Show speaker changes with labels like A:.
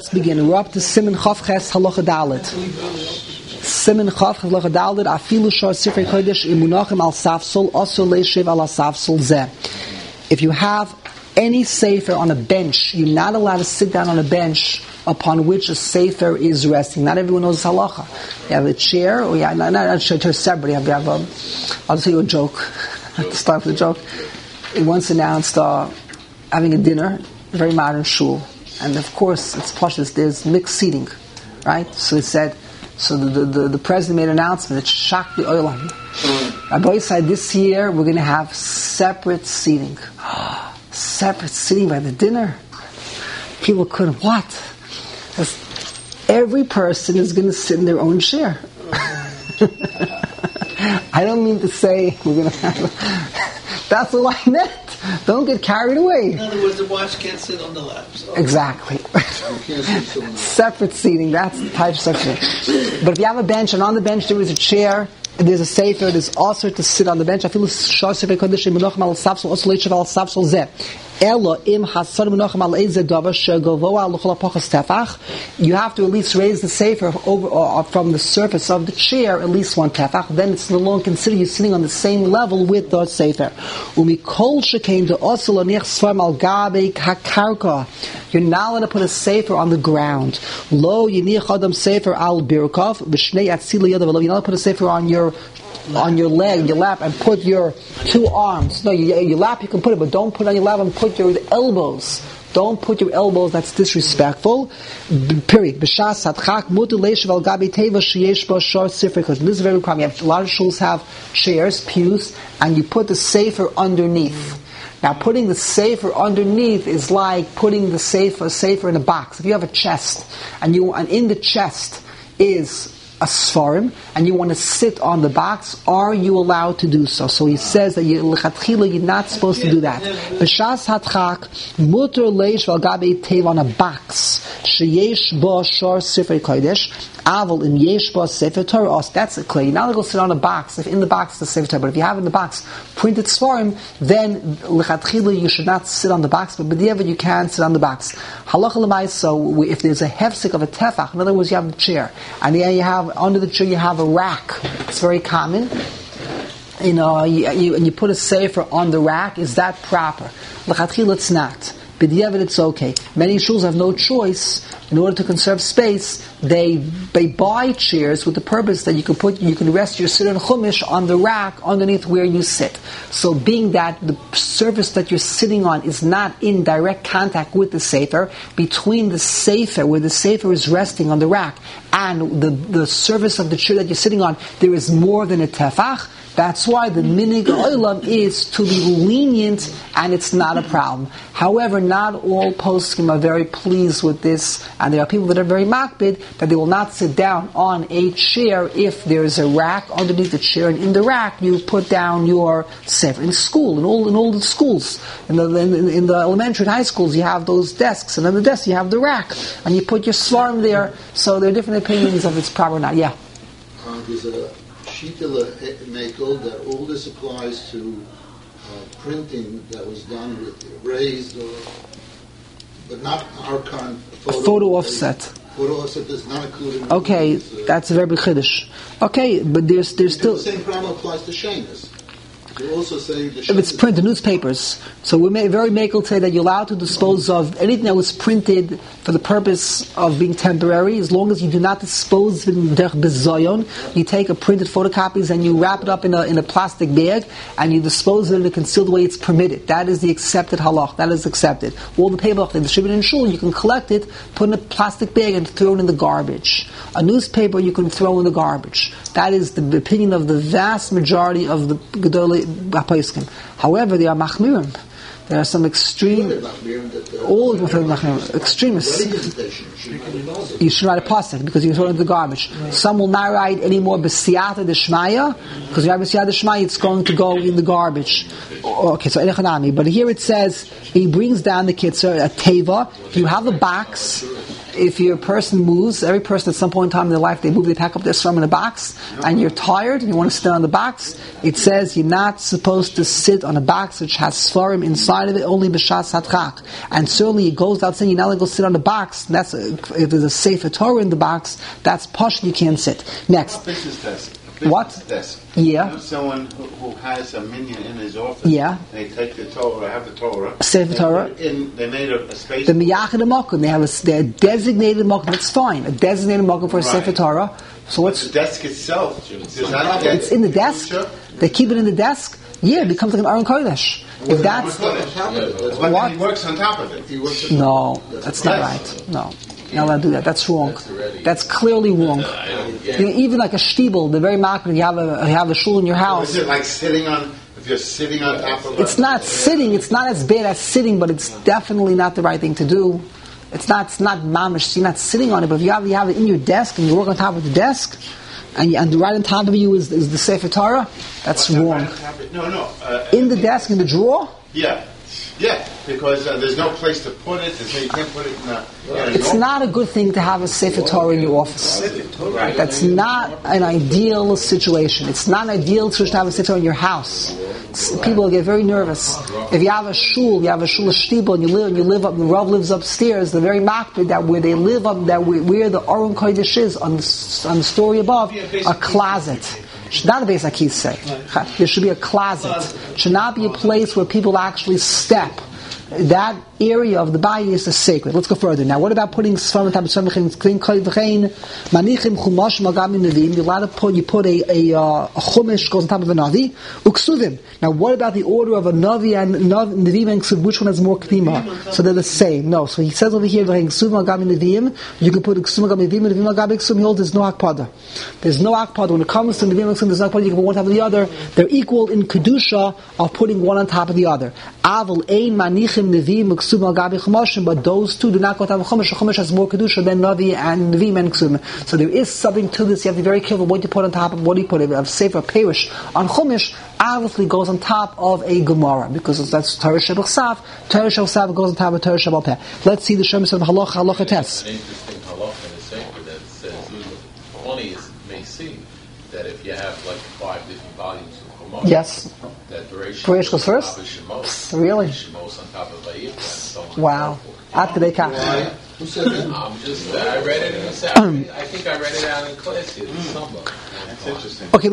A: let's begin. We're up to Siman Chav Ches Halacha Dalet. Siman Chav Ches Halacha Dalet. Afilu shor Sifrei Kodesh imunachim al safsol also leishiv al safsol zeh. If you have any sefer on a bench, you're not allowed to sit down on a bench upon which a sefer is resting. Not everyone knows halacha. You have a chair, or not a chair separate. You have I'll tell you a joke. To start with a joke. He once announced having a dinner, a very modern shul, and of course it's pashtus. There's mixed seating, right? So he said. So the president made an announcement that shocked the oilam. Rabbi said this year we're going to have separate seating. Separate seating by the dinner. People couldn't. What? Because every person is going to sit in their own chair. I don't mean to say we're going to have. That's all I meant. Don't get carried away.
B: In other words, the watch can't sit on the lap. So.
A: Exactly. Separate seating. That's the type of separate seating. But if you have a bench and on the bench there is a chair, there's a sefer, there's also to sit on the bench. I feel you have to at least raise the sefer over from the surface of the chair at least one tefach. Then it's no longer considered you sitting on the same level with the sefer. You're not allowed to put a sefer on the ground. You're not allowed to put a sefer on your leg, your lap, and put your two arms. No, your lap you can put it, but don't put it on your lap and put your elbows. Don't put your elbows, that's disrespectful. Period. This is very common. A lot of shuls have chairs, pews, and you put the sefer underneath. Now, putting the sefer underneath is like putting the sefer in a box. If you have a chest, and in the chest is a svarim, and you want to sit on the box, are you allowed to do so? So he says that you're not supposed to do that. B'shas hatchak muter leish val gabi tev on a box sheyesh bo shor sifrei kodesh aval im yesh bo sefer Torah. That's it, clear. You're not going to sit on a box if in the box is the sefer Torah. But if you have in the box printed svarim, then lechatchila you should not sit on the box. But b'diavad you can sit on the box. Halacha l'mais. So if there's a hefsek of a tefach, in other words, you have the chair, and then you have under the chair you have a rack. It's very common. And you put a sefer on the rack. Is that proper? L'chatchila it's not. B'diavad it's okay. Many shuls have no choice. In order to conserve space, they buy chairs with the purpose that you can rest your siddur and chumash on the rack underneath where you sit. So being that the surface that you're sitting on is not in direct contact with the sefer, between the sefer, where the sefer is resting on the rack, and the surface of the chair that you're sitting on, there is more than a tefach. That's why the minig olam is to be lenient, and it's not a problem. However, not all poskim are very pleased with this, and there are people that are very makbid that they will not sit down on a chair if there is a rack underneath the chair, and in the rack you put down your sefer. In school, in all the schools, in the elementary and high schools, you have those desks, and on the desk you have the rack, and you put your svarim there. So there are different opinions of it's proper or not. Yeah.
C: Shita Mekel that all this applies to printing that was done with raised, but not our current
A: photo offset.
C: Photo offset is not included.
A: Okay, that's a very big chiddush. Okay, but there's still
C: the same problem applies to Shemus. You also say if
A: it's printed newspapers. So we may very makel say that you're allowed to dispose of anything that was printed for the purpose of being temporary, as long as you do not dispose of it bezoyon. You take a printed photocopies and you wrap it up in a plastic bag and you dispose of it in a concealed way. It's permitted. That is the accepted halach. That is accepted. All the paper they distribute in shul, you can collect it, put in a plastic bag, and throw it in the garbage. A newspaper you can throw in the garbage. That is the opinion of the vast majority of the gedolei haposkim. However, there are machmirim. There are some extreme, all extremists. You should write a pasuk because you throw it in the garbage. Some will not write any more b'siyata d'shmaya because you have b'siyata d'shmaya, it's going to go in the garbage. Okay, so but here it says he brings down the kitzur a teva. You have a box. if your person moves, every person at some point in time in their life, they pack up their swarm in a box, and you're tired and you want to sit on the box, it says you're not supposed to sit on a box which has svarim inside of it, only b'shas hadchak. And certainly it goes without saying you're not going to go sit on the box. If there's a Sefer Torah in the box, that's posh, you can't sit. Next. What?
D: Desk.
A: Yeah.
D: You know someone who has a minion in his office.
A: Yeah.
D: They take the Torah, have the Torah.
A: Sefer Torah.
D: They made a space.
A: The miyachid makom. They're designated makom. That's fine. A designated makom for a Sefer Torah. So what's
D: the desk itself?
A: It's in the desk. They keep it in the desk. Yeah, it becomes like an Aron Kodesh. If that's
D: what he works on top of it.
A: No, that's not right. No. You're not allowed to do that. That's wrong. That's clearly wrong. Even like a shtibel, the very market, you have a shul in your house.
D: Is it like sitting on? If you're sitting on top of
A: it's not sitting. It's not as bad as sitting, but it's definitely not the right thing to do. It's not mamish. You're not sitting on it, but if you have it in your desk and you work on top of the desk, and right on top of you is the Sefer Torah, that's wrong.
D: No.
A: In the desk, in the drawer.
D: Yeah, because there's no place to put it. You can't put it in a...
A: It's not a good thing to have a Sefer Torah in your office. That's not an ideal situation. It's not an ideal situation to have a Sefer Torah in your house. People get very nervous. If you have a shul, a shtibel, and you live up, the Rav lives upstairs, the very makbid that where they live up, that where the Aron Kodesh is, on the story above, a closet. Should not be a kisei. There should be a closet. Should not be a place where people actually step. That area of the body is the sacred. Let's go further. Now, what about putting svarim on top of svarim? Manichim chumash magam nevim. You're allowed to put a chumash goes on top of a navi. Uksuvim. Now, what about the order of a navi and nevim and ksuvim? Which one has more k'pima? So they're the same. No. So he says over here, ksuvim magam nevim. You can put ksuvim magam nevim and nevim magam ksuvim. He holds there's no akpada. There's no akpada when it comes to nevim and ksuvim. There's no akpada. You can put one on top of the other. They're equal in kedusha of putting one on top of the other. Aval ein manichim nevim ksuvim magabi chumashim, but those two do not go to have chumash. Chumash has more kedusha than navi and nevim and ksuvim. So there is something to this. You have to be very careful what you put on top of what you put. If you have sefer perish on chumash, obviously goes on top of a gemara because that's Torah Shebachsav. Torah Shebachsav goes on top of Torah Shebal Peh. Let's see the Shemesh of halacha test.
E: An interesting halacha in the sefer that says only may see that if you have like 5 different volumes of chumash,
A: yes,
E: that
A: Bereish goes first. Really? Wow. After they catch.
C: Who said that?
E: I read it in the I think I read it out in class here this summer.
D: That's interesting.
A: Okay.